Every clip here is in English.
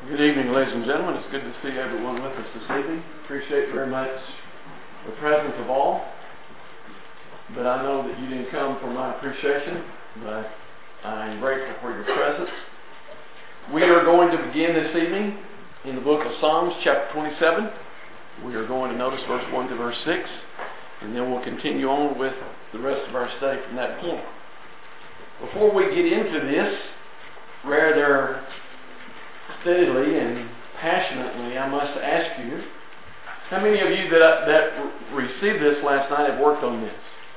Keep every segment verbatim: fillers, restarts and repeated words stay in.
Good evening, ladies and gentlemen. It's good to see everyone with us this evening. Appreciate very much the presence of all. But I know that you didn't come for my appreciation, but I'm grateful for your presence. We are going to begin this evening in the book of Psalms, chapter twenty-seven. We are going to notice verse one to verse six, and then we'll continue on with the rest of our study from that point. Before we get into this, rather steadily and passionately, I must ask you, how many of you that, that received this last night have worked on this?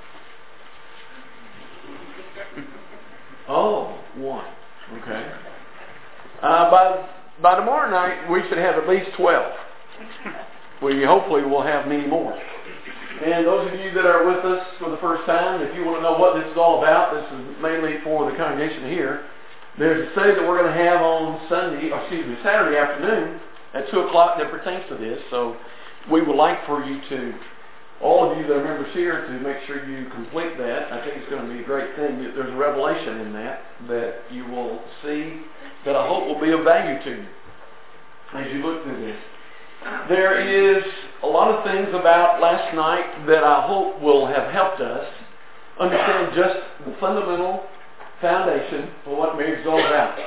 Oh, one. Okay. Uh, by, by tomorrow night, we should have at least twelve. We hopefully will have many more. And those of you that are with us for the first time, if you want to know what this is all about, this is mainly for the congregation here. There's a study that we're going to have on Sunday, or excuse me, Saturday afternoon at two o'clock that pertains to this. So we would like for you to, all of you that are members here, to make sure you complete that. I think it's going to be a great thing. There's a revelation in that that you will see that I hope will be of value to you as you look through this. There is a lot of things about last night that I hope will have helped us understand just the fundamental foundation for what marriage is all about.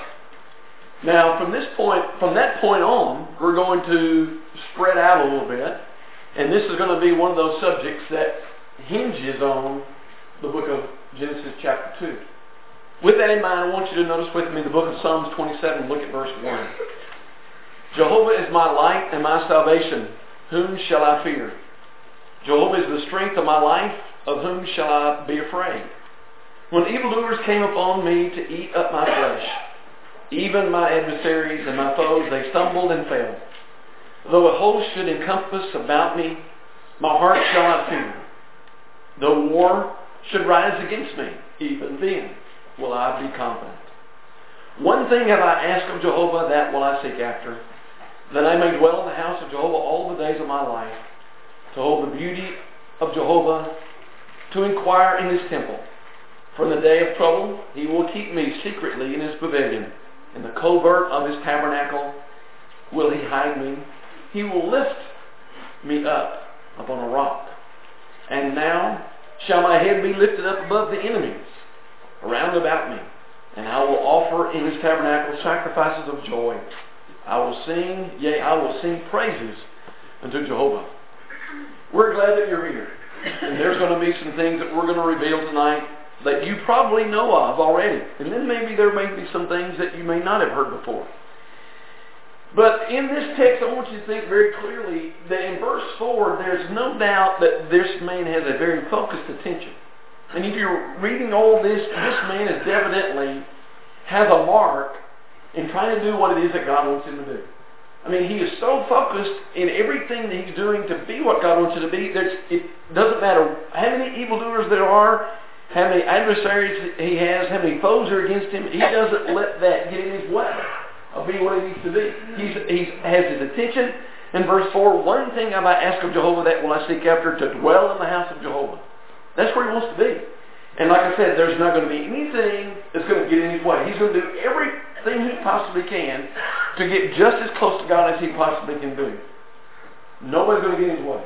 Now, from this point, from that point on, we're going to spread out a little bit, and this is going to be one of those subjects that hinges on the book of Genesis chapter two. With that in mind, I want you to notice with me the book of Psalms twenty-seven, look at verse one. Jehovah is my light and my salvation. Whom shall I fear? Jehovah is the strength of my life. Of whom shall I be afraid? When evildoers came upon me to eat up my flesh, even my adversaries and my foes, they stumbled and fell. Though a host should encompass about me, my heart shall not fear. Though war should rise against me, even then will I be confident. One thing have I asked of Jehovah, that will I seek after, that I may dwell in the house of Jehovah all the days of my life, to hold the beauty of Jehovah, to inquire in his temple. For in the day of trouble he will keep me secretly in his pavilion. In the covert of his tabernacle will he hide me. He will lift me up upon a rock. And now shall my head be lifted up above the enemies around about me. And I will offer in his tabernacle sacrifices of joy. I will sing, yea, I will sing praises unto Jehovah. We're glad that you're here. And there's going to be some things that we're going to reveal tonight that you probably know of already. And then maybe there may be some things that you may not have heard before. But in this text, I want you to think very clearly that in verse four, there's no doubt that this man has a very focused attention. And if you're reading all this, this man is evidently has a mark in trying to do what it is that God wants him to do. I mean, he is so focused in everything that he's doing to be what God wants him to be. There's, it doesn't matter how many evildoers there are, how many adversaries he has, how many foes are against him. He doesn't let that get in his way of being what he needs to be. He's, he's has his attention. In verse four, one thing have I asked of Jehovah, that will I seek after, to dwell in the house of Jehovah. That's where he wants to be. And like I said, there's not going to be anything that's going to get in his way. He's going to do everything he possibly can to get just as close to God as he possibly can do. Nobody's going to get in his way.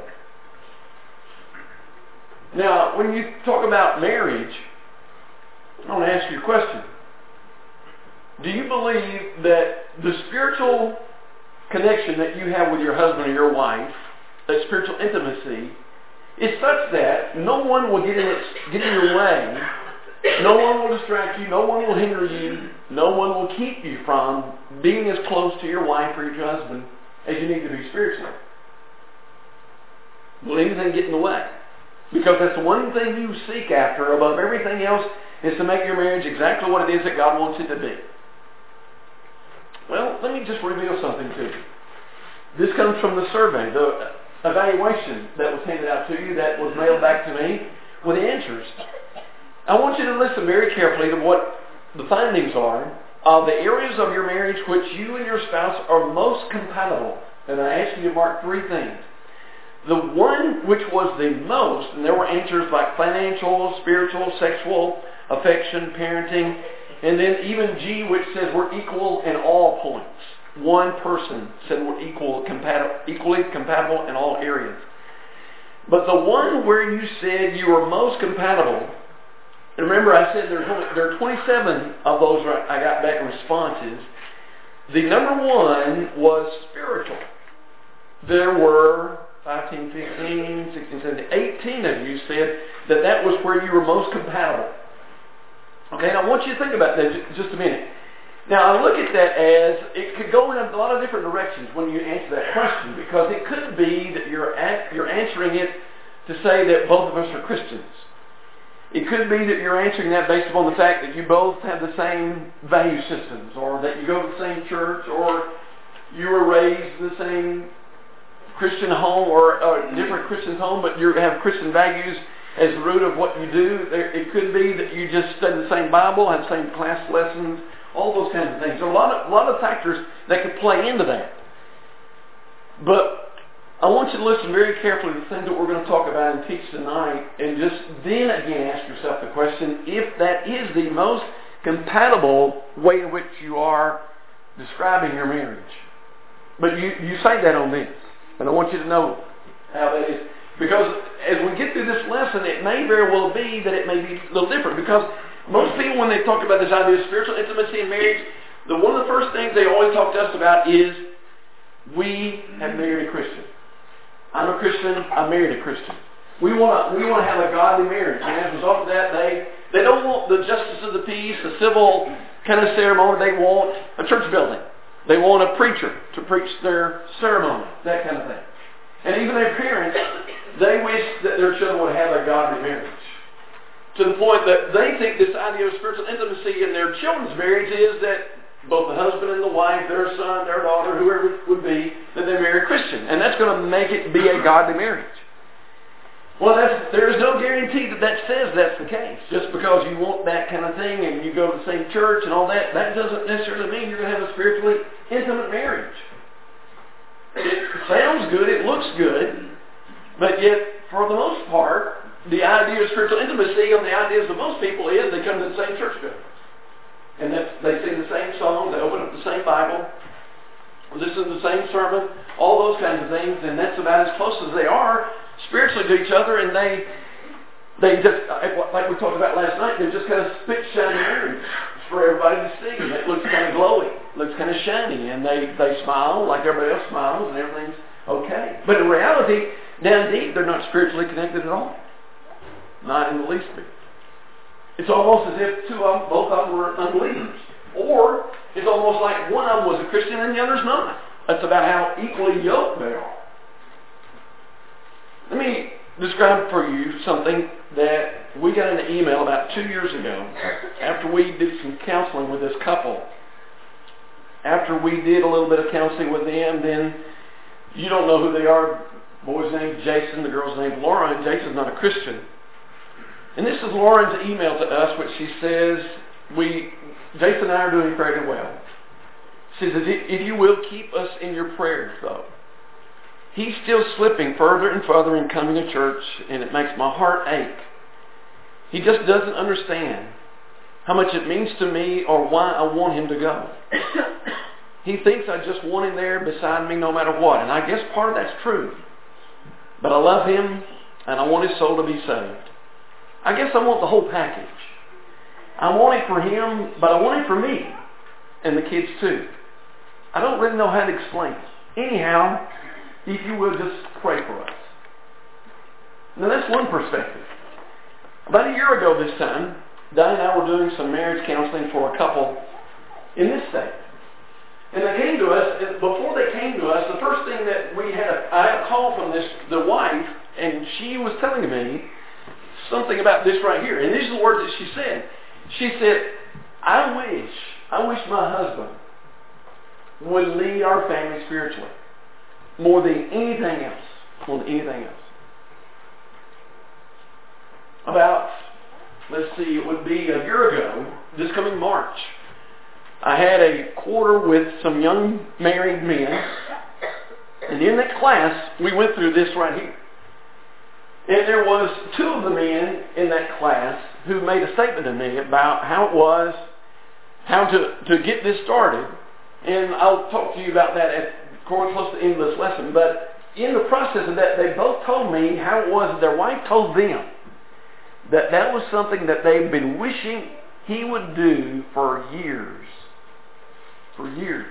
Now, when you talk about marriage, I want to ask you a question. Do you believe that the spiritual connection that you have with your husband or your wife, that spiritual intimacy, is such that no one will get in, its, get in your way, no one will distract you, no one will hinder you, no one will keep you from being as close to your wife or your husband as you need to be spiritually? Will anything get in the way? Because that's the one thing you seek after above everything else, is to make your marriage exactly what it is that God wants it to be. Well, let me just reveal something to you. This comes from the survey, the evaluation that was handed out to you, that was mailed back to me with the answers. I want you to listen very carefully to what the findings are of the areas of your marriage which you and your spouse are most compatible. And I ask you to mark three things. The one which was the most, and there were answers like financial, spiritual, sexual, affection, parenting, and then even G, which says we're equal in all points. one person said we're equal, compatible, equally compatible in all areas. But the one where you said you were most compatible, and remember I said there's only, there are twenty-seven of those I got back responses. The number one was spiritual. There were fifteen, fifteen, sixteen, seventeen, eighteen of you said that that was where you were most compatible. Okay, now I want you to think about that just a minute. Now I look at that as, it could go in a lot of different directions when you answer that question, because it could be that you're, at, you're answering it to say that both of us are Christians. It could be that you're answering that based upon the fact that you both have the same value systems, or that you go to the same church, or you were raised in the same Christian home, or a different Christian home, but you have Christian values as the root of what you do. It could be that you just study the same Bible, have the same class lessons, all those kinds of things. There are a lot of, a lot of factors that could play into that. But I want you to listen very carefully to the things that we're going to talk about and teach tonight, and just then again ask yourself the question, if that is the most compatible way in which you are describing your marriage. But you, you say that on this. And I want you to know how that is. Because as we get through this lesson, it may very well be that it may be a little different. Because most people, when they talk about this idea of spiritual intimacy in marriage, the, one of the first things they always talk to us about is, we have married a Christian. I'm a Christian, I married a Christian. We want to we want to have a godly marriage. And as a result of that, they, they don't want the justice of the peace, the civil kind of ceremony. They want a church building. They want a preacher to preach their ceremony, that kind of thing. And even their parents, they wish that their children would have a godly marriage. To the point that they think this idea of spiritual intimacy in their children's marriage is that both the husband and the wife, their son, their daughter, whoever it would be, that they marry a Christian. And that's going to make it be a godly marriage. Well, that's, there is no guarantee that that says that's the case. Just because you want that kind of thing and you go to the same church and all that, that doesn't necessarily mean you're going to have a spiritually intimate marriage. It sounds good, it looks good, but yet, for the most part, the idea of spiritual intimacy on the ideas of most people is they come to the same church buildings. And that's, they sing the same songs, they open up the same Bible, listen to the same sermon, all those kinds of things, and that's about as close as they are spiritually to each other, and they they just, like we talked about last night, they're just kind of spit shiny marriage for everybody to see. It looks kind of glowy, looks kind of shiny, and they, they smile like everybody else smiles, and everything's okay. But in reality, down deep, they're not spiritually connected at all. Not in the least bit. It's almost as if two of them, both of them were unbelievers. Or it's almost like one of them was a Christian and the other's not. That's about how equally yoked they are. Let me describe for you something that we got in an email about two years ago after we did some counseling with this couple. After we did a little bit of counseling with them, then you don't know who they are. The boy's name's Jason, the girl's name's Laura, and Jason's not a Christian. And this is Lauren's email to us, which she says, we, Jason and I are doing fairly well. She says, if you will, keep us in your prayers, though. He's still slipping further and further in coming to church, and it makes my heart ache. He just doesn't understand how much it means to me or why I want him to go. He thinks I just want him there beside me no matter what, and I guess part of that's true. But I love him, and I want his soul to be saved. I guess I want the whole package. I want it for him, but I want it for me, and the kids too. I don't really know how to explain it. Anyhow, if you will, just pray for us. Now that's one perspective. About a year ago this time, Diane and I were doing some marriage counseling for a couple in this state. And they came to us, and before they came to us, the first thing that we had, a, I had a call from this, the wife, and she was telling me something about this right here. And these are the words that she said. She said, I wish, I wish my husband would lead our family spiritually more than anything else. More than anything else. About, let's see, it would be a year ago, this coming March, I had a quarter with some young married men, and in that class, we went through this right here. And there was two of the men in that class who made a statement to me about how it was, how to, to get this started, And I'll talk to you about that at close to the end of this lesson. But in the process of that, they both told me how it was that their wife told them that that was something that they've been wishing he would do for years. For years.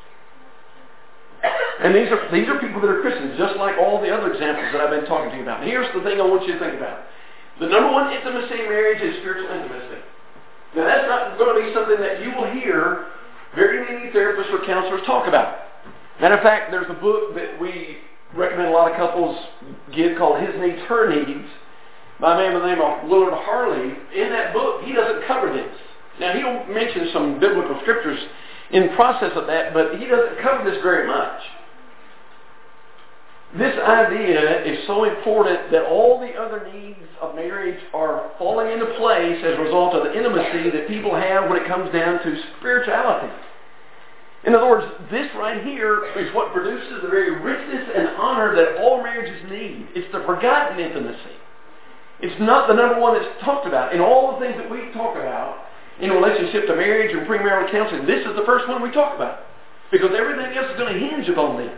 And these are these are people that are Christians, just like all the other examples that I've been talking to you about. And here's the thing I want you to think about. The number one intimacy in marriage is spiritual intimacy. Now that's not going to be something that you will hear very many therapists or counselors talk about. Matter of fact, there's a book that we recommend a lot of couples get called His Needs, Her Needs, by a man by the name of Willard Harley. In that book, he doesn't cover this. Now, he'll mention some biblical scriptures in the process of that, but he doesn't cover this very much. This idea is so important that all the other needs of marriage are falling into place as a result of the intimacy that people have when it comes down to spirituality. In other words, this right here is what produces the very richness and honor that all marriages need. It's the forgotten intimacy. It's not the number one that's talked about. In all the things that we talk about in relationship to marriage and premarital counseling, this is the first one we talk about. Because everything else is going to hinge upon this.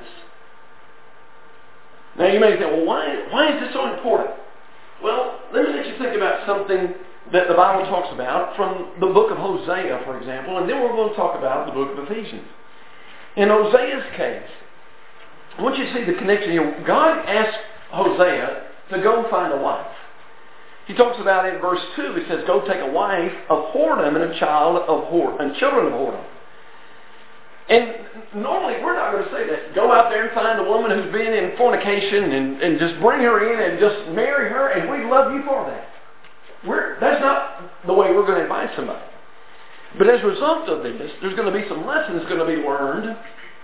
Now you may think, well, why, why is this so important? Well, let me let you think about something that the Bible talks about from the book of Hosea, for example, and then we're going to talk about the book of Ephesians. In Hosea's case, I want you to see the connection here. God asked Hosea to go find a wife. He talks about it in verse two. He says, go take a wife of whoredom and a child of whoredom, and children of whoredom. And normally we're not going to say that. Go out there and find a woman who's been in fornication and, and just bring her in and just marry her, and we love you for that. We're, that's not the way we're going to advise somebody. But as a result of this, there's going to be some lessons going to be learned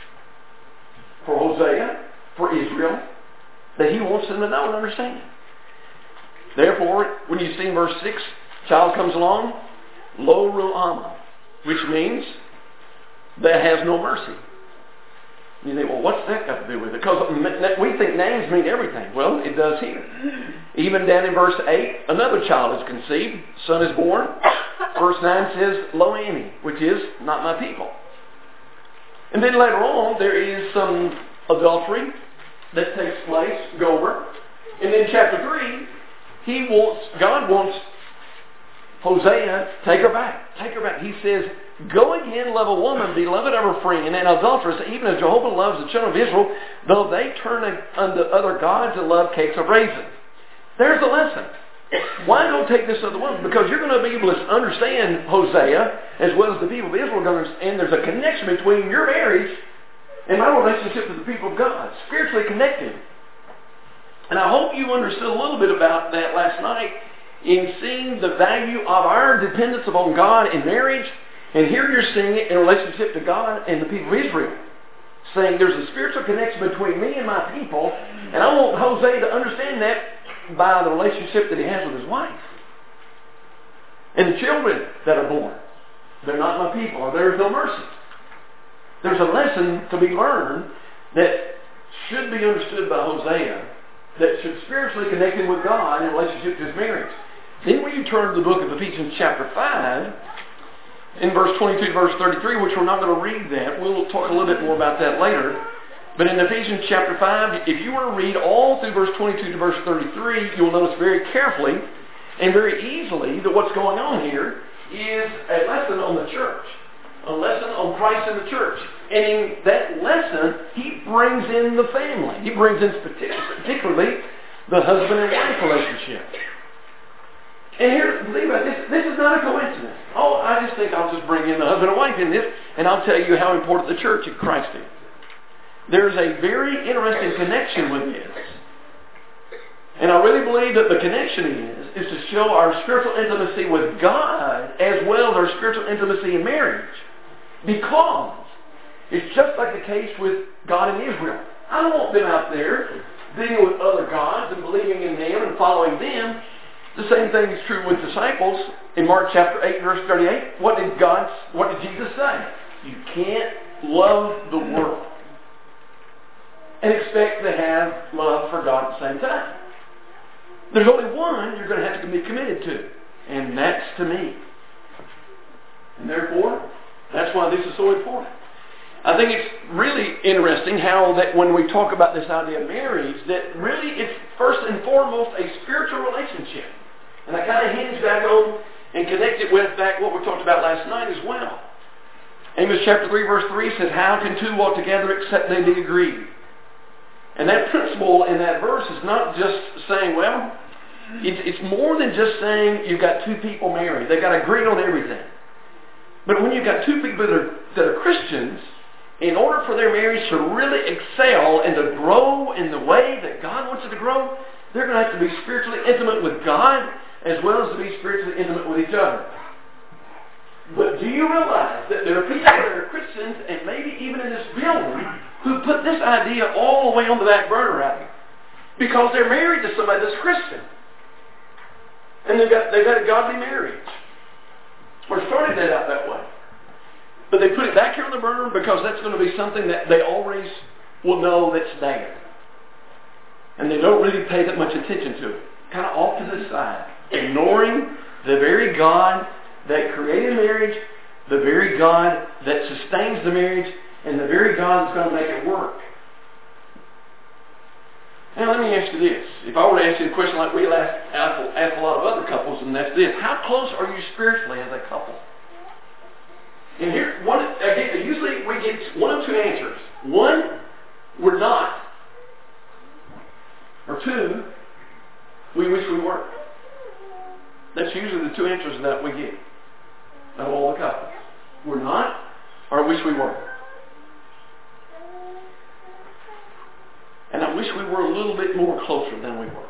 for Hosea, for Israel, that he wants them to know and understand. Therefore, when you see in verse six, child comes along, lo ru'ama, which means that has no mercy. You think, well, what's that got to do with it? Because we think names mean everything. Well, it does here. Even down in verse eight, another child is conceived, son is born. Verse nine says, lo ami, which is not my people. And then later on, there is some adultery that takes place, Gomer. And then chapter three, he wants, God wants Hosea, take her back. Take her back. He says, go again, love a woman, beloved of her friend, and adulteress, even as Jehovah loves the children of Israel, though they turn unto other gods and love cakes of raisins. There's the lesson. Why don't take this other woman? Because you're going to be able to understand Hosea as well as the people of Israel are going to understand. There's a connection between your marriage and my relationship with the people of God. Spiritually connected. And I hope you understood a little bit about that last night in seeing the value of our dependence upon God in marriage. And here you're seeing it in relationship to God and the people of Israel. Saying there's a spiritual connection between me and my people. And I want Hosea to understand that by the relationship that he has with his wife. And the children that are born. They're not my people, or there is no mercy. There's a lesson to be learned that should be understood by Hosea, that should spiritually connect him with God in relationship to his marriage. Then when you turn to the book of Ephesians chapter five, in verse twenty-two to verse thirty-three, which we're not going to read that, we'll talk a little bit more about that later. But in Ephesians chapter five, if you were to read all through verse twenty-two to verse thirty-three, you'll notice very carefully and very easily that what's going on here is a lesson on the church. A lesson on Christ and the church. And in that lesson, he brings in the family. He brings in particularly the husband and wife relationship. And here, think about this. This is not a coincidence. Oh, I just think I'll just bring in the husband and wife in this, and I'll tell you how important the church and Christ is. There's a very interesting connection with this. And I really believe that the connection is, is to show our spiritual intimacy with God as well as our spiritual intimacy in marriage. Because it's just like the case with God and Israel. I don't want them out there dealing with other gods and believing in them and following them. The same thing is true with disciples. In Mark chapter eight, verse thirty-eight, what did God, what did Jesus say? You can't love the world and expect to have love for God at the same time. There's only one you're going to have to be committed to, and that's to me. And therefore, that's why this is so important. I think it's really interesting how that when we talk about this idea of marriage, that really it's first and foremost a spiritual relationship. And I kind of hinge back on and connect it with back what we talked about last night as well. Amos chapter three verse three says, how can two walk together except they be agreed? And that principle in that verse is not just saying, well, it's, it's more than just saying you've got two people married. They've got to agree on everything. But when you've got two people that are, that are Christians, in order for their marriage to really excel and to grow in the way that God wants it to grow, they're going to have to be spiritually intimate with God as well as to be spiritually intimate with each other. But do you realize that there are people that are Christians, and maybe even in this building, who put this idea all the way on the back burner right now because they're married to somebody that's Christian. And they've got, they've got a godly marriage. Or started that out that way. But they put it back here on the burner because that's going to be something that they always will know that's there. And they don't really pay that much attention to it. Kind of off to the side. Ignoring the very God that created marriage, the very God that sustains the marriage, and the very God that's going to make it work. Now let me ask you this. If I were to ask you a question like we ask, ask, ask a lot of other couples, and that's this. How close are you spiritually as a couple? And here, one, again, usually we get one of two answers. One, we're not. Or two, we wish we were. That's usually the two answers that we get out of all the couples. We're not, or wish we were. And I wish we were a little bit more closer than we were.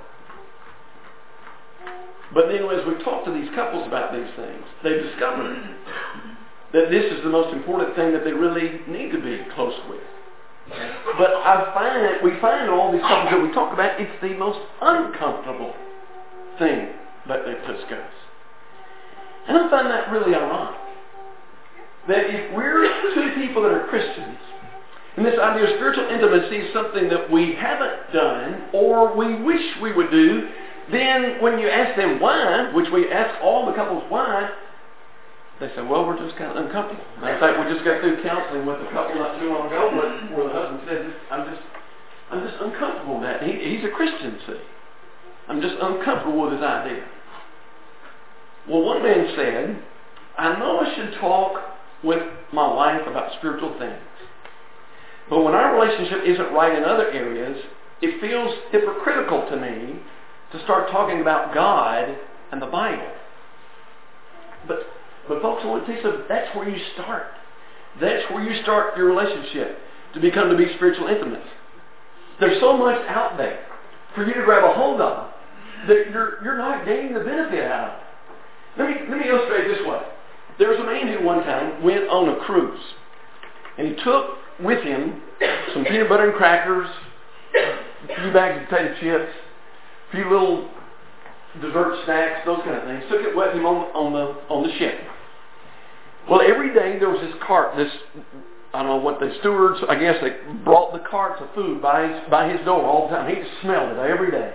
But then as we talk to these couples about these things, they've discovered that this is the most important thing that they really need to be close with. But I find, we find in all these couples that we talk about, it's the most uncomfortable thing that they discuss. And I find that really ironic. That if we're two people that are Christians, and this idea of spiritual intimacy is something that we haven't done or we wish we would do, then when you ask them why, which we ask all the couples why, they say, well, we're just kind of uncomfortable. Matter of fact, we just got through counseling with a couple not too long ago where, where the husband said, I'm just I'm just uncomfortable with that. He, he's a Christian, see. I'm just uncomfortable with his idea. Well, one man said, I know I should talk with my wife about spiritual things. But when our relationship isn't right in other areas, it feels hypocritical to me to start talking about God and the Bible. But, but folks, I want to tell you something. That's where you start. That's where you start your relationship to become to be spiritual intimate. There's so much out there for you to grab a hold of that you're, you're not gaining the benefit out of. Let me, let me illustrate it this way. There was a man who one time went on a cruise. And he took with him some peanut butter and crackers, a few bags of potato chips, a few little dessert snacks, those kind of things. Took it with him on, on the on the ship. Well, every day there was this cart, this, I don't know what the stewards, I guess they brought the carts of food by his, by his door all the time. He just smelled it every day.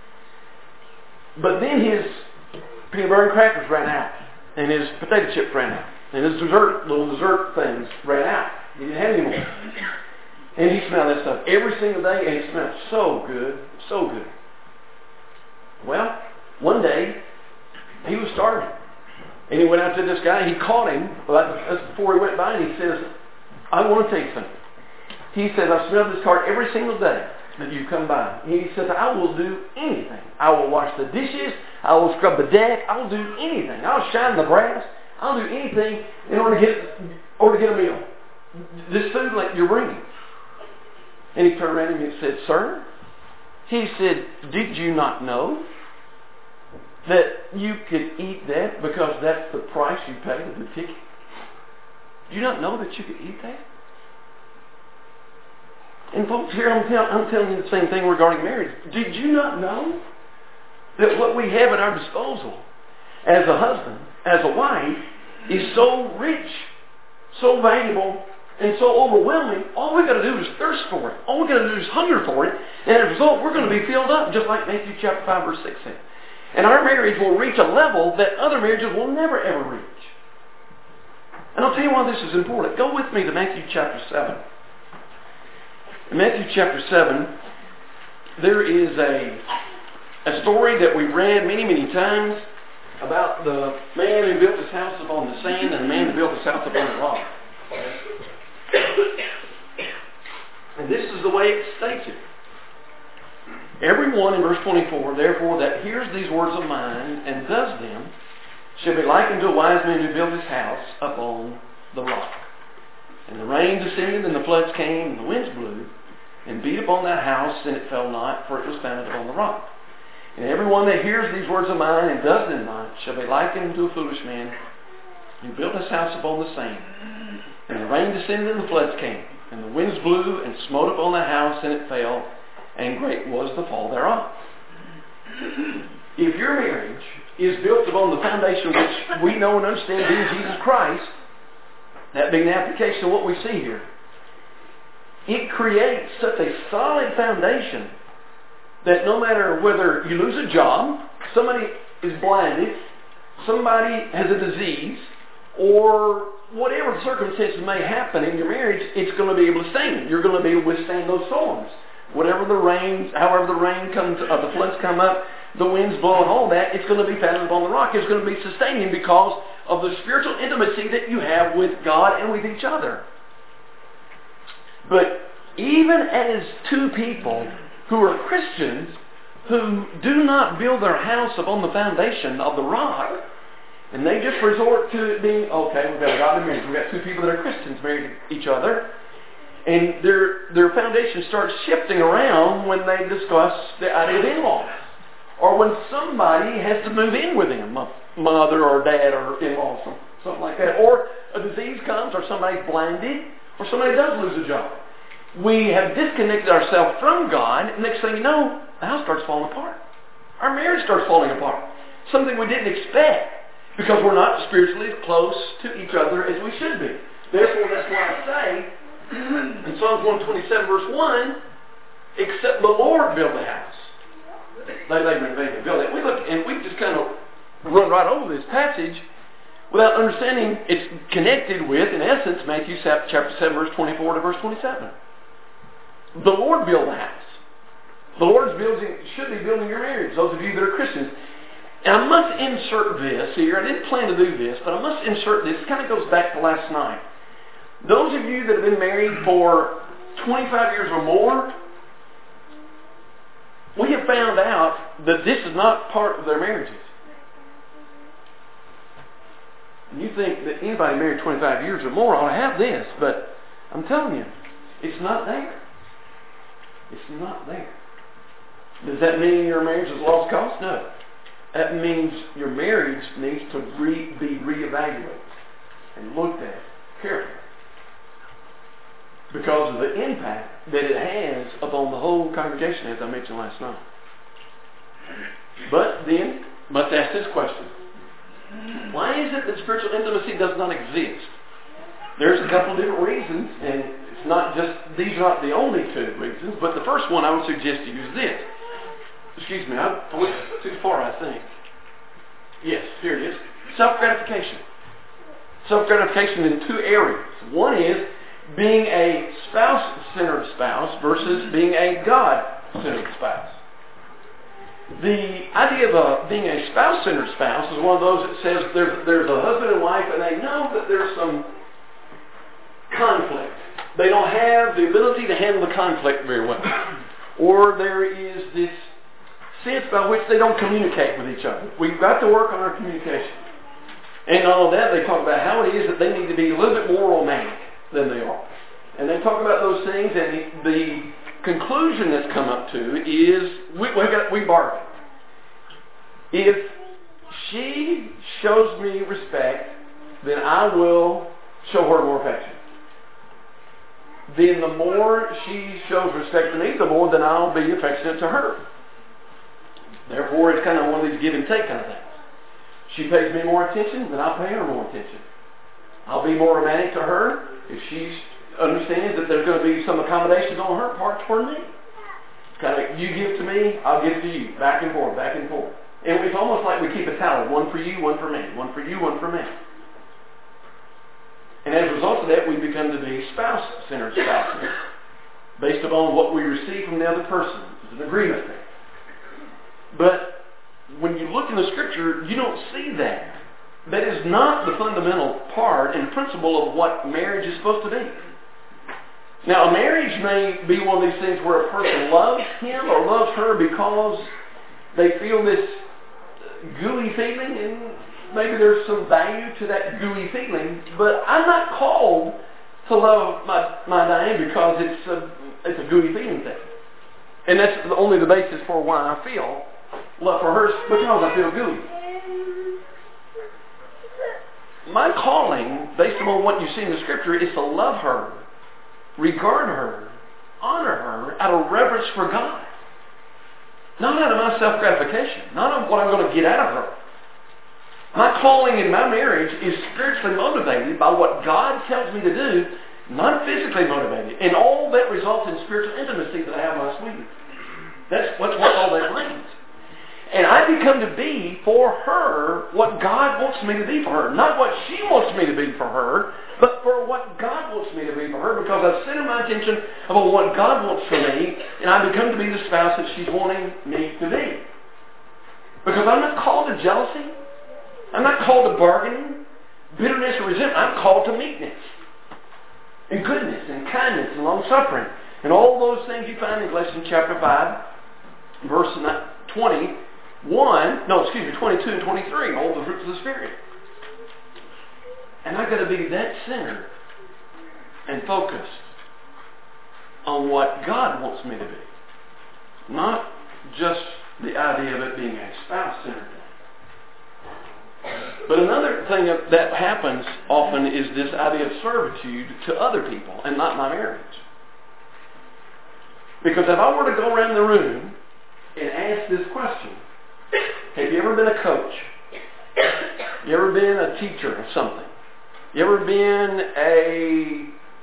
But then his peanut butter and crackers ran out. And his potato chips ran out. And his dessert, little dessert things ran out. He didn't have any more. And he smelled that stuff every single day, and it smelled so good, so good. Well, one day, he was starving. And he went out to this guy. He caught him. Well, that's before he went by, and he says, I want to tell you something. He says, I smell this cart every single day that you come by. And he says, I will do anything. I will wash the dishes. I will scrub the deck. I will do anything. I'll shine the brass. I'll do anything in order to get, order to get a meal. This food like you're bringing. And he turned around and he said, Sir, he said, did you not know that you could eat that because that's the price you paid of the ticket? Do you not know that you could eat that? And folks, here I'm, tell, I'm telling you the same thing regarding marriage. Did you not know that what we have at our disposal as a husband, as a wife, is so rich, so valuable, and so overwhelming? All we've got to do is thirst for it. All we've got to do is hunger for it. And as a result, we're going to be filled up, just like Matthew chapter five, verse six says. And our marriage will reach a level that other marriages will never, ever reach. And I'll tell you why this is important. Go with me to Matthew chapter seven. In Matthew chapter seven, there is a, a story that we've read many, many times about the man who built his house upon the sand and the man who built his house upon the rock. And this is the way it states it. Everyone, in verse twenty-four, therefore, that hears these words of mine and does them, shall be likened to a wise man who built his house upon the rock. And the rain descended, and the floods came, and the winds blew, and beat upon that house, and it fell not, for it was founded upon the rock. And everyone that hears these words of mine and does them not shall be likened to a foolish man who built his house upon the sand. And the rain descended, and the floods came, and the winds blew, and smote upon the house, and it fell, and great was the fall thereof. If your marriage is built upon the foundation which we know and understand being Jesus Christ, that being the application of what we see here, it creates such a solid foundation that no matter whether you lose a job, somebody is blinded, somebody has a disease, or whatever the circumstances may happen in your marriage, it's going to be able to stand. You're going to be able to withstand those storms. Whatever the rain, however the rain comes, uh, the floods come up, the winds blow and all that, it's going to be founded upon the rock. It's going to be sustaining because of the spiritual intimacy that you have with God and with each other. But even as two people who are Christians who do not build their house upon the foundation of the rock, and they just resort to it being, okay, we've got a godly marriage. We've got two people that are Christians married to each other. And their their foundation starts shifting around when they discuss the idea of in-laws. Or when somebody has to move in with them, a mother or dad or in-laws, something like that. Or a disease comes, or somebody's blinded, or somebody does lose a job. We have disconnected ourselves from God, and next thing you know, the house starts falling apart. Our marriage starts falling apart. Something we didn't expect, because we're not spiritually as close to each other as we should be. Therefore, that's why I say, in Psalms one twenty-seven, verse one, except the Lord build the house, they labor in vain to build it. We look, and we just kind of run right over this passage without understanding it's connected with, in essence, Matthew chapter seven, verse twenty-four to verse twenty-seven. The Lord build the house. The Lord's building, should be building your marriage, those of you that are Christians. And I must insert this here. I didn't plan to do this, but I must insert this. It kind of goes back to last night. Those of you that have been married for twenty-five years or more, we have found out that this is not part of their marriages. And you think that anybody married twenty-five years or more ought to have this, but I'm telling you, it's not there. It's not there. Does that mean your marriage is lost cause? No. That means your marriage needs to re- be reevaluated and looked at carefully because of the impact that it has upon the whole congregation, as I mentioned last night. But then, must ask this question. Why is it that spiritual intimacy does not exist? There's a couple of different reasons, and it's not just, these are not the only two reasons, but the first one I would suggest to you is this. Excuse me, I went too far, I think. Yes, here it is. Self-gratification. Self-gratification in two areas. One is being a spouse-centered spouse versus being a God-centered spouse. The idea of a, being a spouse-centered spouse is one of those that says there's, there's a husband and wife and they know that there's some conflict. They don't have the ability to handle the conflict very well. Or there is this sense by which they don't communicate with each other. We've got to work on our communication. And all of that, they talk about how it is that they need to be a little bit more romantic than they are. And they talk about those things, and the, the conclusion that's come up to is, we, we, got, we bargain. If she shows me respect, then I will show her more affection. Then the more she shows respect to me, the more then I'll be affectionate to her. Therefore, it's kind of one of these give and take kind of things. She pays me more attention, then I'll pay her more attention. I'll be more romantic to her if she understands that there's going to be some accommodations on her part for me. Kind of, you give to me, I'll give to you. Back and forth, back and forth. And it's almost like we keep a tally. One for you, one for me. One for you, one for me. And as a result of that, we become to be spouse-centered spouses, based upon what we receive from the other person. There's an agreement there. But when you look in the Scripture, you don't see that. That is not the fundamental part and principle of what marriage is supposed to be. Now, a marriage may be one of these things where a person loves him or loves her because they feel this gooey feeling, and maybe there's some value to that gooey feeling. But I'm not called to love my, my Diane because it's a, it's a gooey feeling thing. And that's only the basis for why I feel love for her, because I feel gooey. My calling, based upon what you see in the Scripture, is to love her, regard her, honor her out of reverence for God. Not out of my self-gratification. Not out of what I'm going to get out of her. My calling in my marriage is spiritually motivated by what God tells me to do, not physically motivated. And all that results in spiritual intimacy that I have last week. That's, that's what all that means. And I become to be for her what God wants me to be for her. Not what she wants me to be for her, but for what God wants me to be for her, because I've centered my attention upon what God wants for me, and I become to be the spouse that she's wanting me to be. Because I'm not called to jealousy. I'm not called to bargaining, bitterness, or resentment. I'm called to meekness, and goodness, and kindness, and long-suffering. And all those things you find in Galatians chapter five, verse twenty-one, no, excuse me, twenty-two and twenty-three, all the fruits of the Spirit. And I've got to be that centered and focused on what God wants me to be. Not just the idea of it being a spouse-centered thing. But another thing that happens often is this idea of servitude to other people and not my marriage. Because if I were to go around the room and ask this question, have you ever been a coach? You ever been a teacher of something? You ever been a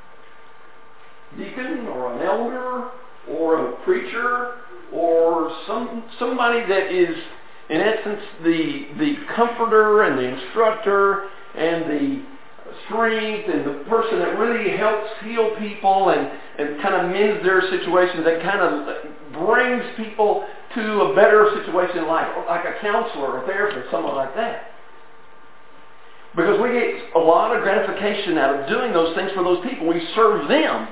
deacon or an elder or a preacher or some somebody that is, in essence, the the comforter and the instructor and the strength and the person that really helps heal people and, and kind of mends their situations, that kind of brings people to a better situation in life, like a counselor or a therapist, someone like that? Because we get a lot of gratification out of doing those things for those people. We serve them.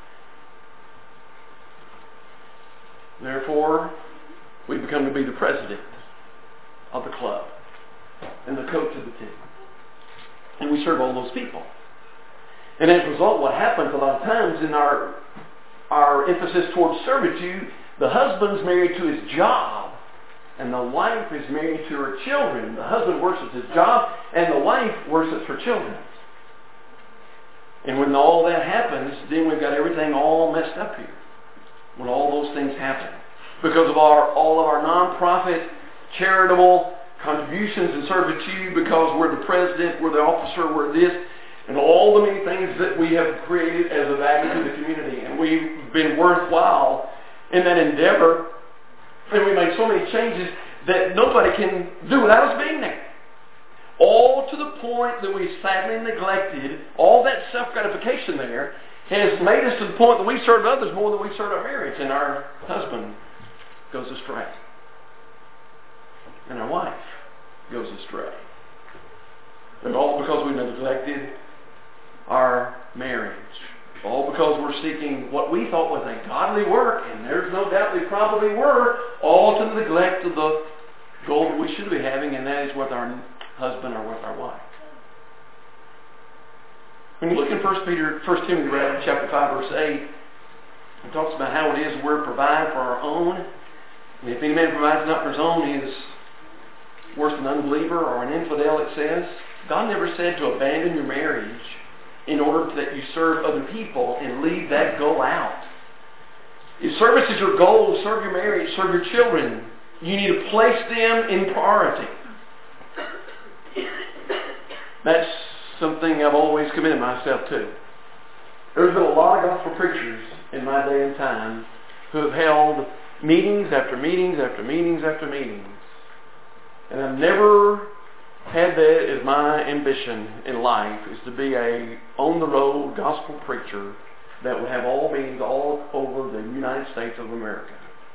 Therefore, we become to be the president of the club and the coach of the team. And we serve all those people. And as a result, what happens a lot of times in our, our emphasis towards servitude, the husband's married to his job, and the wife is married to her children. The husband worships his job, and the wife worships her children. And when all that happens, then we've got everything all messed up here. When all those things happen. Because of our all of our non-profit, charitable contributions and servitude, because we're the president, we're the officer, we're this, and all the many things that we have created as a value to the community. And we've been worthwhile in that endeavor. And we made so many changes that nobody can do without us being there. All to the point that we sadly neglected, all that self-gratification there has made us to the point that we serve others more than we serve our marriage. And our husband goes astray. And our wife goes astray. And all because we neglected our marriage. All because we're seeking what we thought was a godly work, and there's no doubt we probably were, all to the neglect of the goal that we should be having, and that is with our husband or with our wife. When you look in First Peter, First Timothy chapter five, verse eight, it talks about how it is we're providing for our own. And if any man provides not for his own, he is worse than an unbeliever or an infidel, it says. God never said to abandon your marriage in order that you serve other people and leave that goal out. If service is your goal, serve your marriage, serve your children. You need to place them in priority. That's something I've always committed myself to. There's been a lot of gospel preachers in my day and time who have held meetings after meetings after meetings after meetings. And I've never had that as my ambition in life, is to be a on-the-road gospel preacher that would have all meetings all over the United States of America.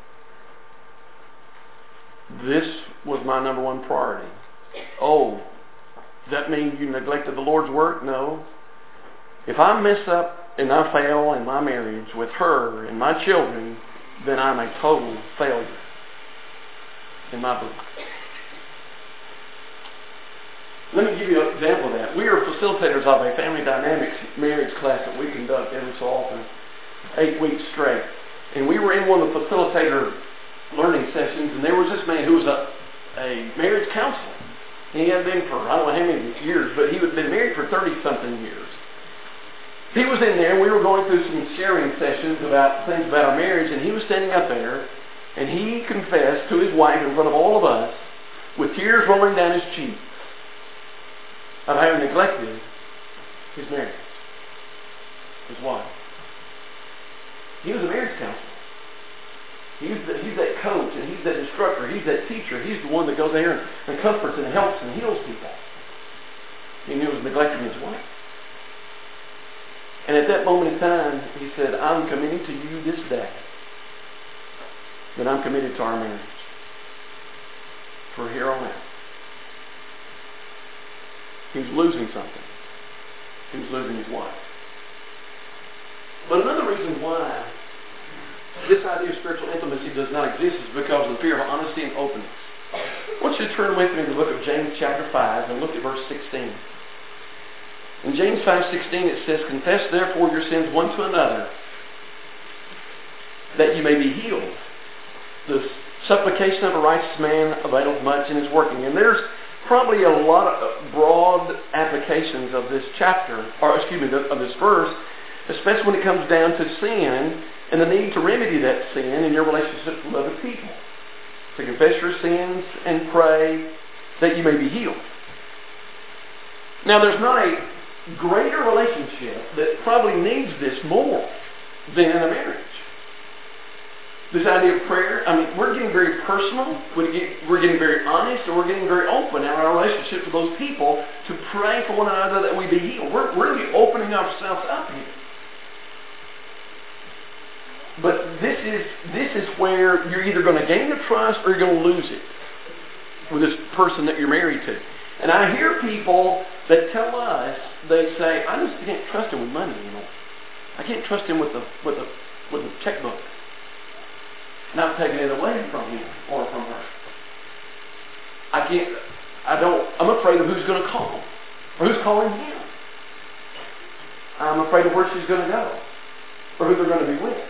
This was my number one priority. Oh, does that mean you neglected the Lord's work? No. If I mess up and I fail in my marriage with her and my children, then I'm a total failure in my book. Let me give you an example of that. We are facilitators of a family dynamics marriage class that we conduct every so often, eight weeks straight. And we were in one of the facilitator learning sessions, and there was this man who was a, a marriage counselor. He had been for, I don't know how many years, but he had been married for thirty-something years. He was in there, and we were going through some sharing sessions about things about our marriage, and he was standing up there, and he confessed to his wife in front of all of us, with tears rolling down his cheeks, of having neglected his marriage, his wife. He was a marriage counselor. He's, the, he's that coach, and he's that instructor, he's that teacher. He's the one that goes there and, and comforts and helps and heals people. And he was neglecting his wife. And at that moment in time, he said, I'm committing to you this day that I'm committed to our marriage for here on out. He was losing something. He was losing his wife. But another reason why this idea of spiritual intimacy does not exist is because of the fear of honesty and openness. I want you to turn with me to the book of James chapter five and look at verse sixteen. In James five sixteen it says, confess therefore your sins one to another, that you may be healed. The supplication of a righteous man availeth much in his working. And there's probably a lot of broad applications of this chapter, or excuse me, of this verse, especially when it comes down to sin and the need to remedy that sin in your relationship with other people. To confess your sins and pray that you may be healed. Now, there's not a greater relationship that probably needs this more than a marriage. This idea of prayer, I mean, we're getting very personal, we're getting, we're getting very honest, and we're getting very open in our relationship with those people to pray for one another that we be healed. We're, we're really opening ourselves up here. But this is this is where you're either going to gain the trust or you're going to lose it with this person that you're married to. And I hear people that tell us, they say, I just can't trust him with money anymore. I can't trust him with the with the with the checkbook. And I'm taking it away from him or from her. I can't. I don't. I'm afraid of who's going to call or who's calling him. I'm afraid of where she's going to go or who they're going to be with.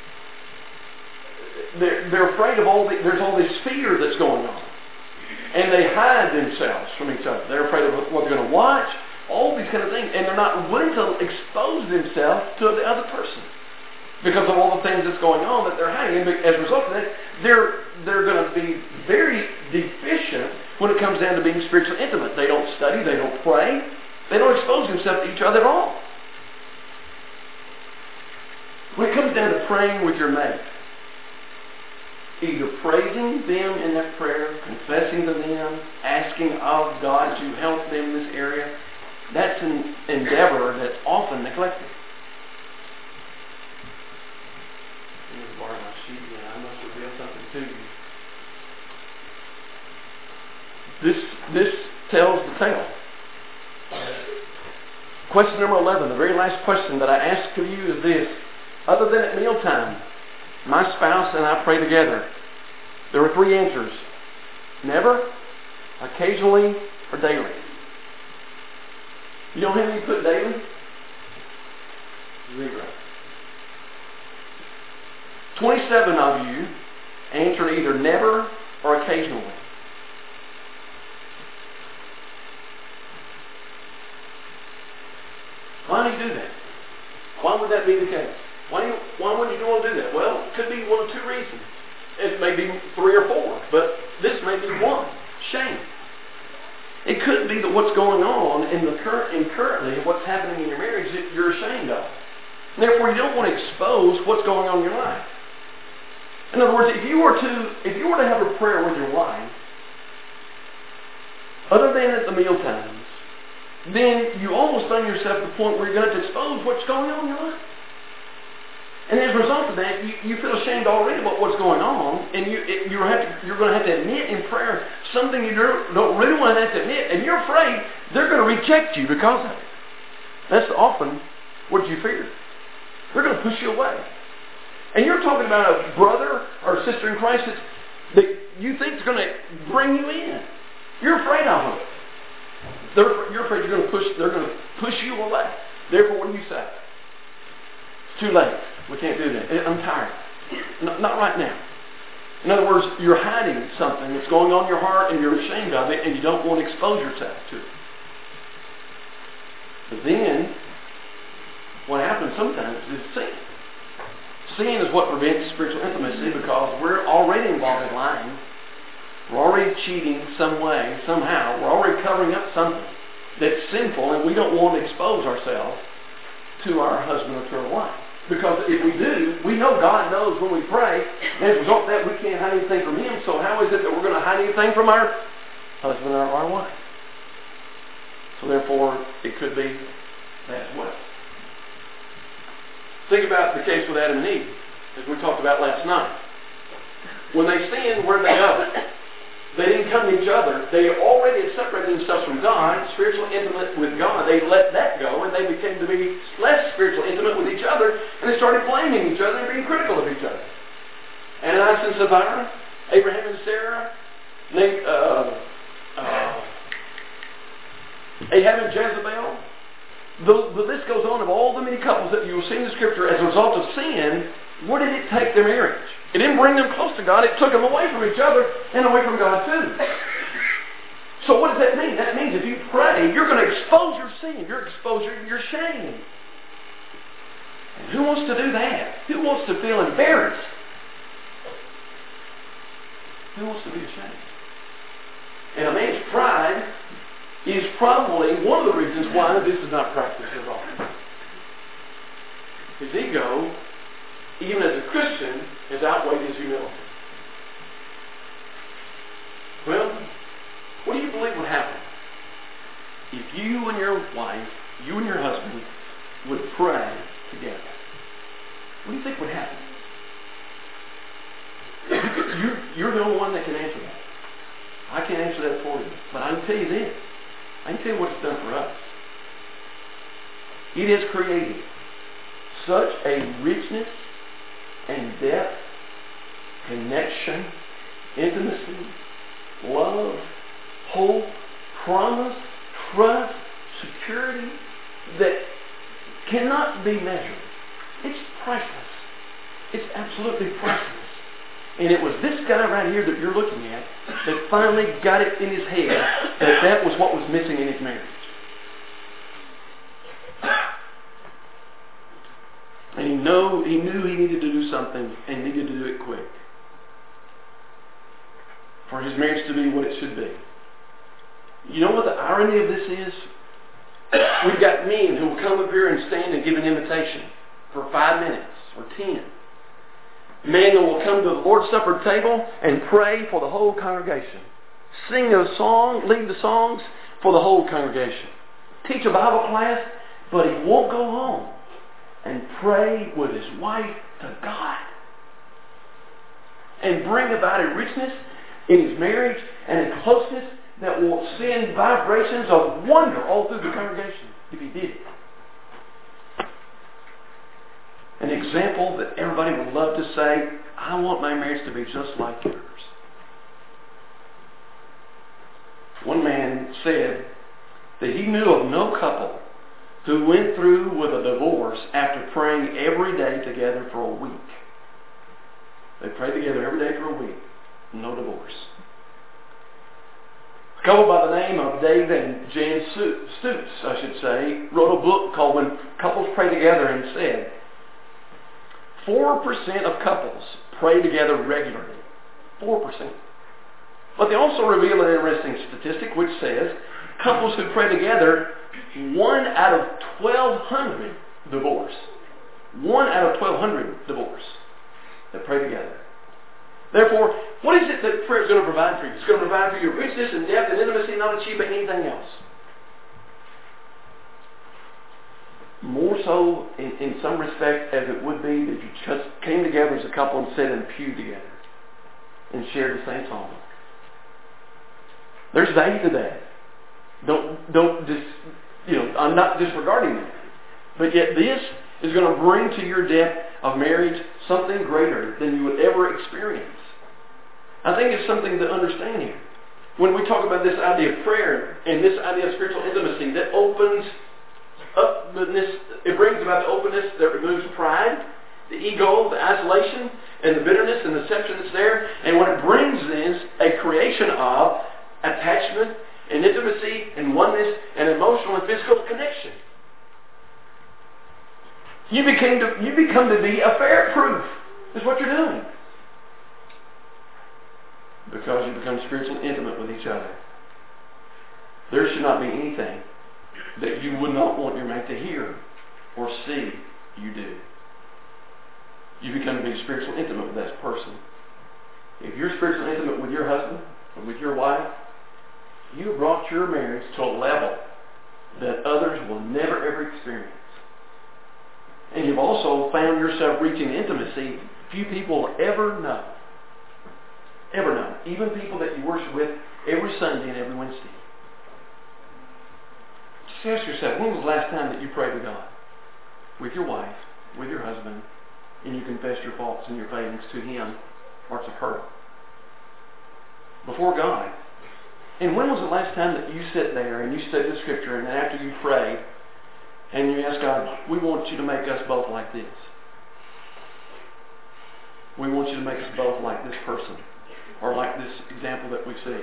They're, they're afraid of all the, there's all this fear that's going on. And they hide themselves from each other. They're afraid of what they're going to watch, all these kind of things. And they're not willing to expose themselves to the other person because of all the things that's going on that they're hiding. And as a result of that, they're, they're going to be very deficient when it comes down to being spiritually intimate. They don't study, they don't pray, they don't expose themselves to each other at all. When it comes down to praying with your mate, either praising them in that prayer, confessing to them, asking of God to help them in this area, that's an endeavor that's often neglected. Let me borrow my sheet again. I must reveal something to you. This, this tells the tale. Question number eleven, the very last question that I ask of you is this. Other than at mealtime, my spouse and I pray together. There are three answers. Never, occasionally, or daily. You know how many put daily? Zero. twenty-seven of you answered either never or occasionally. Why do you do that? Why would that be the case? Why, do you, why would you want to do that? Well, it could be one of two reasons. It may be three or four, but this may be one. Shame. It could be that what's going on in the current, in currently, what's happening in your marriage, that you're ashamed of. Therefore, you don't want to expose what's going on in your life. In other words, if you were to, if you were to have a prayer with your wife, other than at the meal times, then you almost find yourself at the point where you're going to expose what's going on in your life. And as a result of that, you, you feel ashamed already about what's going on, and you, it, you're, have to, you're going to have to admit in prayer something you don't, don't really want to have to admit, and you're afraid they're going to reject you because of it. That's often what you fear. They're going to push you away. And you're talking about a brother or a sister in Christ that, that you think is going to bring you in. You're afraid of them. They're, you're afraid you're going to push. They're going to push you away. Therefore, what do you say? It's too late. We can't do that. I'm tired. No, not right now. In other words, you're hiding something that's going on in your heart, and you're ashamed of it, and you don't want to expose yourself to it. But then, what happens sometimes is sin. Sin is what prevents spiritual intimacy, because we're already involved in lying. We're already cheating some way, somehow. We're already covering up something that's sinful, and we don't want to expose ourselves to our husband or to our wife. Because if we do, we know God knows when we pray, and as a result of that, we can't hide anything from Him. So how is it that we're going to hide anything from our husband or our wife? So therefore, it could be that as well. Think about the case with Adam and Eve, as we talked about last night. When they sinned, where did they go? They didn't come to each other. They already had separated themselves from God, spiritually intimate with God. They let that go, and they became to be less spiritually intimate with each other, and they started blaming each other and being critical of each other. Ananias and Sapphira, Abraham and Sarah, Nate, uh, uh, Ahab and Jezebel. The, the list goes on of all the many couples that you will see in the Scripture as a result of sin. What did it take their marriage? It didn't bring them close to God. It took them away from each other and away from God too. So what does that mean? That means if you pray, you're going to expose your sin. You're expose your, your shame. And who wants to do that? Who wants to feel embarrassed? Who wants to be ashamed? And a man's pride is probably one of the reasons why this is not practiced at all. His ego, even as a Christian, has outweighed his humility. Well, what do you believe would happen if you and your wife, you and your husband, would pray together? What do you think would happen? You're, you're the only one that can answer that. I can't answer that for you. But I can tell you this. I can tell you what it's done for us. It has created such a richness and depth, connection, intimacy, love, hope, promise, trust, security that cannot be measured. It's priceless. It's absolutely priceless. And it was this guy right here that you're looking at that finally got it in his head that that was what was missing in his marriage. And he, know, he knew he needed to do something and needed to do it quick for his marriage to be what it should be. You know what the irony of this is? We've got men who will come up here and stand and give an invitation for five minutes or ten. Men that will come to the Lord's Supper table and pray for the whole congregation. Sing a song, lead the songs for the whole congregation. Teach a Bible class, but he won't go home and pray with his wife to God. And bring about a richness in his marriage and a closeness that will send vibrations of wonder all through the congregation if he did it. An example that everybody would love to say, I want my marriage to be just like yours. One man said that he knew of no couple who went through with a divorce after praying every day together for a week. They prayed together every day for a week. No divorce. A couple by the name of Dave and Jan Stutz, I should say, wrote a book called When Couples Pray Together and said, four percent of couples pray together regularly. four percent. But they also reveal an interesting statistic which says couples who pray together, one out of twelve hundred divorce. One out of twelve hundred divorce that pray together. Therefore, what is it that prayer is going to provide for you? It's going to provide for you richness and depth and intimacy not achieved by anything else. More so, in, in some respect, as it would be that you just came together as a couple and sat in a pew together and shared the same song. There's value to that. Don't, don't just, you know, I'm not disregarding that. But yet this is going to bring to your depth of marriage something greater than you would ever experience. I think it's something to understand here. When we talk about this idea of prayer and this idea of spiritual intimacy, that opens openness, it brings about the openness that removes pride, the ego, the isolation, and the bitterness and the deception that's there. And what it brings is a creation of attachment and intimacy and oneness and emotional and physical connection. You became to, you become to be affair proof is what you're doing. Because you become spiritually intimate with each other. There should not be anything that you would not want your mate to hear or see you do. You become to be spiritually intimate with that person. If you're spiritually intimate with your husband or with your wife, you brought your marriage to a level that others will never ever experience. And you've also found yourself reaching intimacy few people will ever know. Ever know. Even people that you worship with every Sunday and every Wednesday. Just ask yourself, when was the last time that you prayed to God? With your wife, with your husband, and you confessed your faults and your failings to Him or to her? Before God. And when was the last time that you sat there and you studied the Scripture and after you prayed and you asked God, we want you to make us both like this. We want you to make us both like this person or like this example that we see.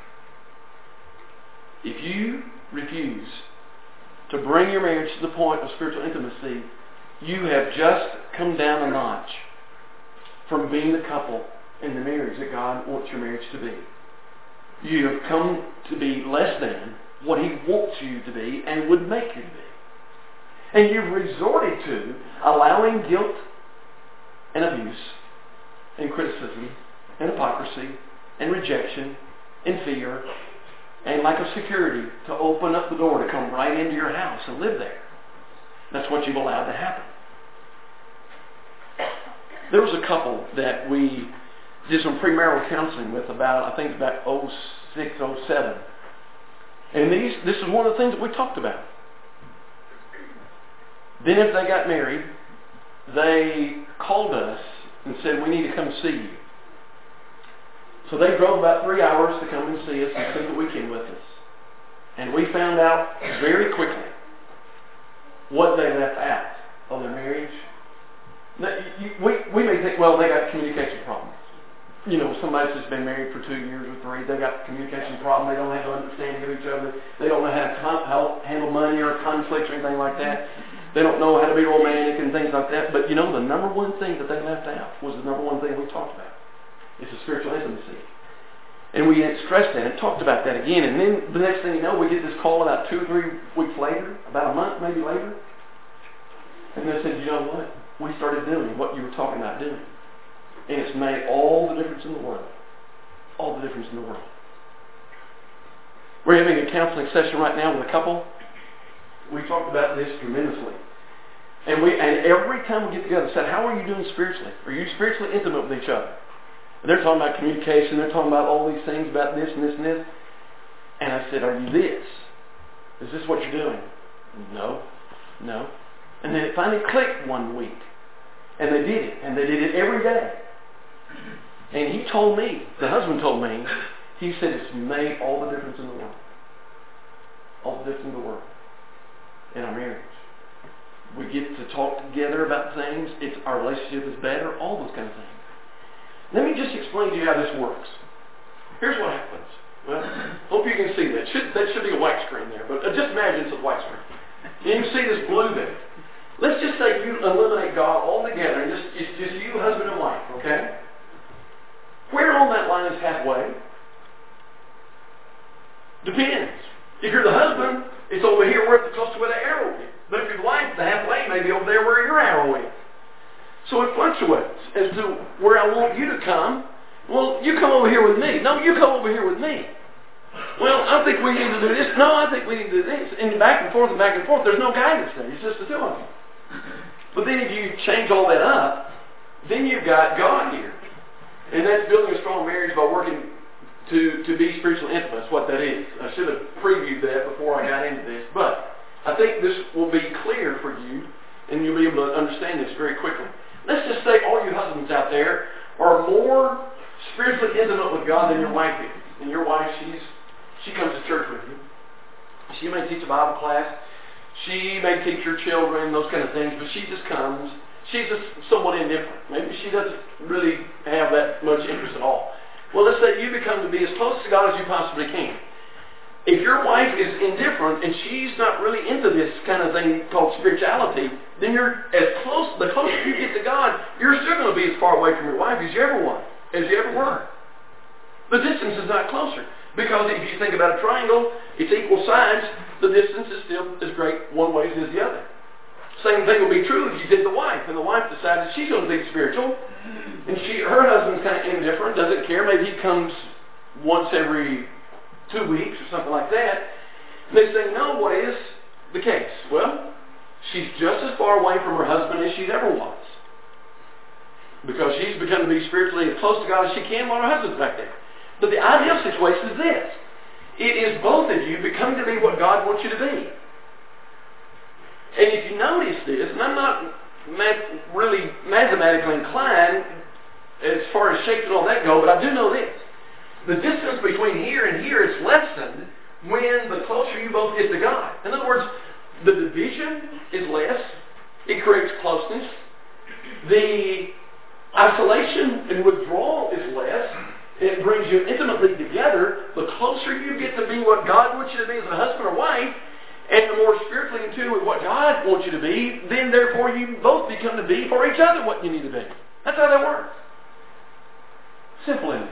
If you refuse to bring your marriage to the point of spiritual intimacy, you have just come down a notch from being the couple in the marriage that God wants your marriage to be. You have come to be less than what He wants you to be and would make you to be. And you've resorted to allowing guilt and abuse and criticism and hypocrisy and rejection and fear and lack of security to open up the door to come right into your house and live there. That's what you've allowed to happen. There was a couple that we did some premarital counseling with about, I think about oh six, oh seven. And these, this is one of the things that we talked about. Then if they got married, they called us and said, we need to come see you. So they drove about three hours to come and see us and spend the weekend with us. And we found out very quickly what they left out of their marriage. We, we may think, well, they got communication problems. You know, somebody's just been married for two years or three, they got communication problems, they don't have an understanding of each other, they don't know how to con- how handle money or conflicts or anything like that. They don't know how to be romantic and things like that. But you know, the number one thing that they left out was the number one thing we talked about. It's a spiritual intimacy. And we stressed that and talked about that again. And then the next thing you know, we get this call about two or three weeks later, about a month maybe later. And they said, you know what? We started doing what you were talking about doing. And it's made all the difference in the world. All the difference in the world. We're having a counseling session right now with a couple. We talked about this tremendously. And we and every time we get together, said, how are you doing spiritually? Are you spiritually intimate with each other? And they're talking about communication. They're talking about all these things about this and this and this. And I said, are you this? Is this what you're doing? No. No. And then it finally clicked one week. And they did it. And they did it every day. And he told me, the husband told me, he said it's made all the difference in the world. All the difference in the world. In our marriage. We get to talk together about things. It's, our relationship is better. All those kind of things. Let me just explain to you how this works. Here's what happens. Well, hope you can see that. Should, that should be a white screen there. But just imagine it's a white screen. You can see this blue there. Let's just say you eliminate God altogether. And just, it's just you, husband and wife. Okay? Where on that line is halfway? Depends. If you're the husband, it's over here where it's close to where the arrow is. But if you're the wife, the halfway may be over there where your arrow is. So it fluctuates as to where I want you to come Well, you come over here with me. No, you come over here with me. Well, I think we need to do this. No, I think we need to do this. And back and forth and back and forth. There's no guidance there. It's just the two of them. But then if you change all that up, then you've got God here. And that's building a strong marriage by working to, to be spiritually intimate. That's what that is. I should have previewed that before I got into this. But I think this will be clear for you, and you'll be able to understand this very quickly. Let's just say all you husbands out there are more spiritually intimate with God than your wife is. And your wife, she's she comes to church with you. She may teach a Bible class. She may teach your children, those kind of things, but she just comes. She's just somewhat indifferent. Maybe she doesn't really have that much interest at all. Well, let's say you become to be as close to God as you possibly can. If your wife is indifferent and she's not really into this kind of thing called spirituality, then you're as close, the closer you get to God, you're still going to be as far away from your wife as you ever was, as you ever were. The distance is not closer. Because if you think about a triangle, it's equal sides, the distance is still as great one way as the other. Same thing will be true if you did the wife, and the wife decides she's going to be spiritual, and she, her husband's kind of indifferent, doesn't care, maybe he comes once every two weeks or something like that. And they say, no, what is the case? Well, she's just as far away from her husband as she ever was. Because she's begun to be spiritually as close to God as she can while her husband's back there. But the ideal situation is this. It is both of you becoming to be what God wants you to be. And if you notice this, and I'm not math, really mathematically inclined as far as shapes and all that go, but I do know this. The distance between here and here is lessened when the closer you both get to God. In other words, the division is less. It creates closeness. The isolation and withdrawal is less. It brings you intimately together. The closer you get to be what God wants you to be as a husband or wife, and the more spiritually in tune with what God wants you to be, then therefore you both become to be for each other what you need to be. That's how that works. Simple, isn't it?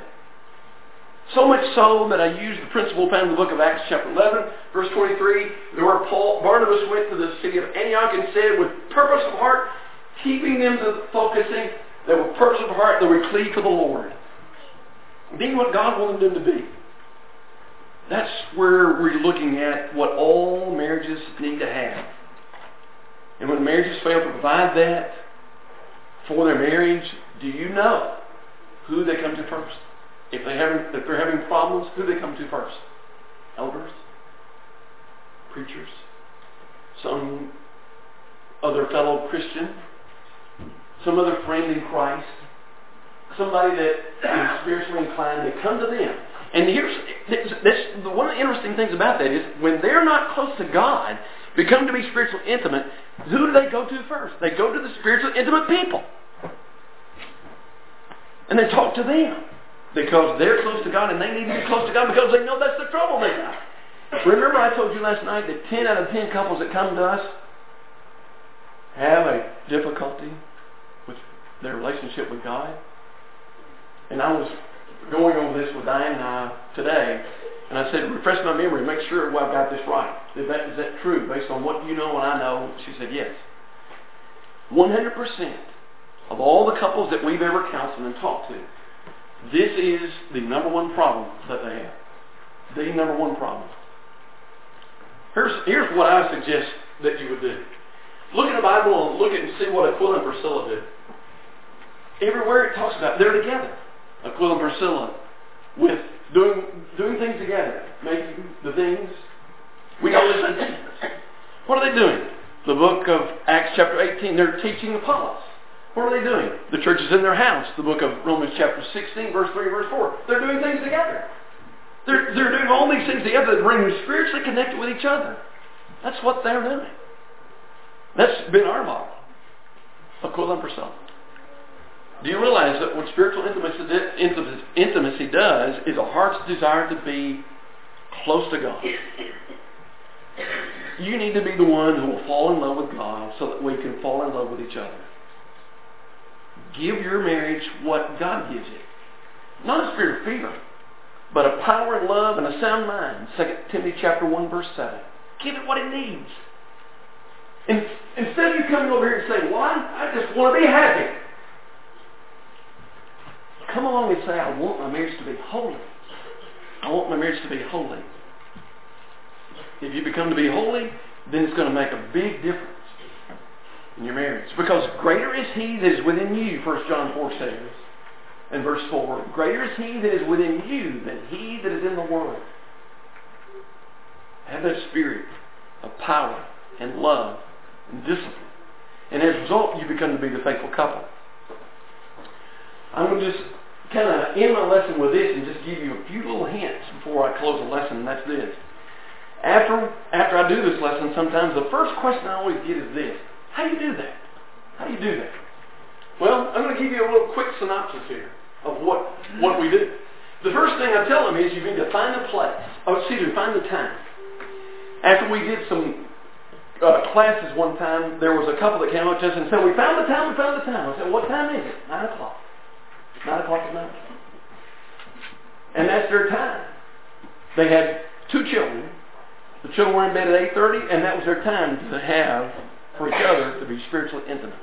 So much so that I use the principle found in the book of Acts chapter eleven, verse twenty-three, where Paul, Barnabas went to the city of Antioch and said, with purpose of heart, keeping them to focusing, that with purpose of heart they would cleave to the Lord. Being what God wanted them to be. That's where we're looking at what all marriages need to have. And when marriages fail to provide that for their marriage, do you know who they come to first? If, they having, if they're having problems, who they come to first? Elders? Preachers? Some other fellow Christian? Some other friend in Christ? Somebody that is spiritually inclined, they come to them. And here's this, this, one of the interesting things about that is when they're not close to God, become to be spiritually intimate, who do they go to first? They go to the spiritually intimate people. And they talk to them because they're close to God and they need to be close to God because they know that's the trouble they got. Remember I told you last night that ten out of ten couples that come to us have a difficulty with their relationship with God? And I was going over this with Diane and I today, and I said, refresh my memory, make sure well, I've got this right. Is that, is that true based on what you know and I know? She said, yes. one hundred percent of all the couples that we've ever counseled and talked to, this is the number one problem that they have. The number one problem. Here's, here's what I suggest that you would do. Look in the Bible and look at and see what Aquila and Priscilla did. Everywhere it talks about they're together. Aquila and Priscilla with doing doing things together, making the things we know as intimacy. What are they doing? The book of Acts chapter eighteen, they're teaching Apollos. What are they doing? The church is in their house. The book of Romans chapter sixteen, verse three, verse four. They're doing things together. They're, they're doing all these things together that bring them spiritually connected with each other. That's what they're doing. That's been our model. Aquila and Priscilla. Do you realize that what spiritual intimacy, intimacy does is a heart's desire to be close to God? You need to be the one who will fall in love with God so that we can fall in love with each other. Give your marriage what God gives you. Not a spirit of fear, but a power and love and a sound mind. Second Timothy chapter one, verse seven. Give it what it needs. And instead of you coming over here and saying, well, I just want to be happy. come along and say, I want my marriage to be holy. I want my marriage to be holy. If you become to be holy, then it's going to make a big difference in your marriage. Because greater is He that is within you, First John four says, in verse four. Greater is He that is within you than he that is in the world. Have that spirit of power and love and discipline. And as a result, you become to be the faithful couple. I'm going to just kind of end my lesson with this and just give you a few little hints before I close the lesson, and that's this. After, after I do this lesson, sometimes the first question I always get is this. How do you do that? How do you do that? Well, I'm going to give you a little quick synopsis here of what, what we do. The first thing I tell them is you need to find a place. Oh, excuse me, find the time. After we did some uh, classes one time, there was a couple that came up to us and said, we found the time, we found the time. I said, what time is it? Nine o'clock. Nine o'clock is nine o'clock. And that's their time. They had two children. The children were in bed at eight thirty, and that was their time to have for each other to be spiritually intimate.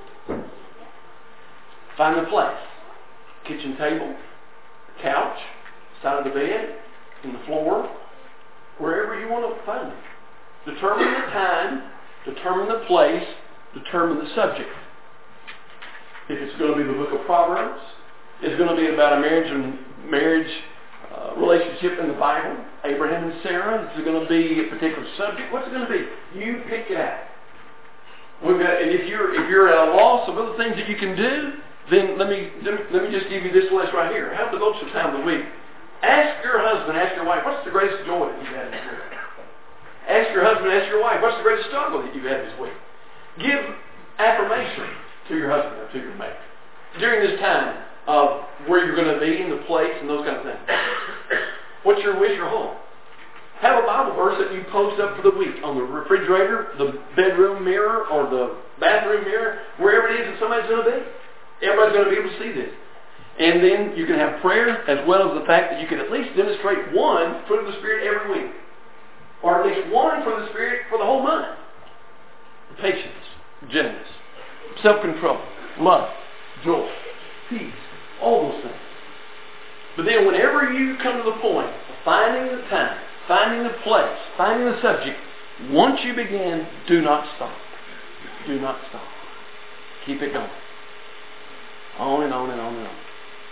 Find the place. Kitchen table, couch, side of the bed, in the floor, wherever you want to find it. Determine the time, determine the place, determine the subject. If it's going to be the book of Proverbs, it's going to be about a marriage and marriage uh, relationship in the Bible, Abraham and Sarah. Is it going to be a particular subject? What's it going to be? You pick it out. We've got, and if you're if you're at a loss of other things that you can do, then let me let me, let me just give you this list right here. Have devotion time of the week. Ask your husband, ask your wife, what's the greatest joy that you've had this week? Ask your husband, ask your wife, what's the greatest struggle that you've had this week? Give affirmation to your husband or to your mate during this time of where you're going to be in the place and those kind of things. What's your wish or hope? Have a Bible verse that you post up for the week on the refrigerator, the bedroom mirror, or the bathroom mirror, wherever it is that somebody's going to be. Everybody's going to be able to see this. And then you can have prayer as well as the fact that you can at least demonstrate one fruit of the Spirit every week. Or at least one fruit of the Spirit for the whole month. Patience, gentleness, self-control, love, joy, peace, all those things. But then whenever you come to the point of finding the time, finding the place, finding the subject, once you begin, do not stop. Do not stop. Keep it going. On and on and on and on.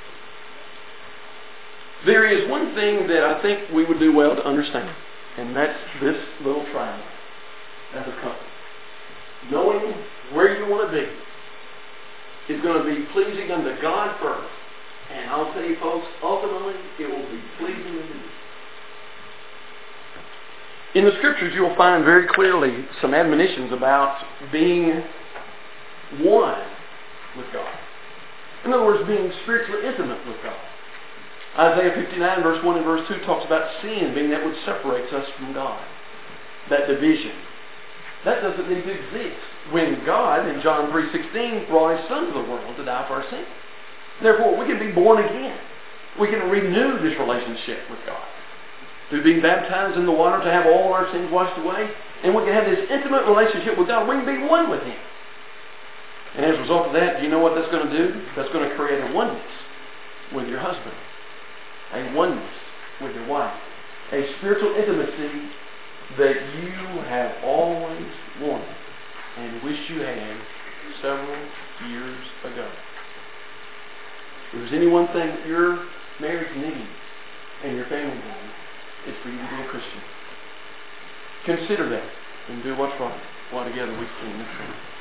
There is one thing that I think we would do well to understand, and that's this little triangle as a couple. Knowing where you want to be is going to be pleasing unto God first. And I'll tell you folks, ultimately, it will be pleasing to you. In the Scriptures, you'll find very clearly some admonitions about being one with God. In other words, being spiritually intimate with God. Isaiah fifty-nine, verse one and verse two talks about sin being that which separates us from God. That division. That doesn't need to exist when God, in John three sixteen, brought His Son to the world to die for our sins. Therefore, we can be born again. We can renew this relationship with God. Through being baptized in the water to have all our sins washed away. And we can have this intimate relationship with God. We can be one with Him. And as a result of that, do you know what that's going to do? That's going to create a oneness with your husband. A oneness with your wife. A spiritual intimacy that you have always wanted and wish you had several years ago. If there's any one thing that your marriage needs and your family needs, it's for you to be a Christian. Consider that and do what's right while together we stand and sing.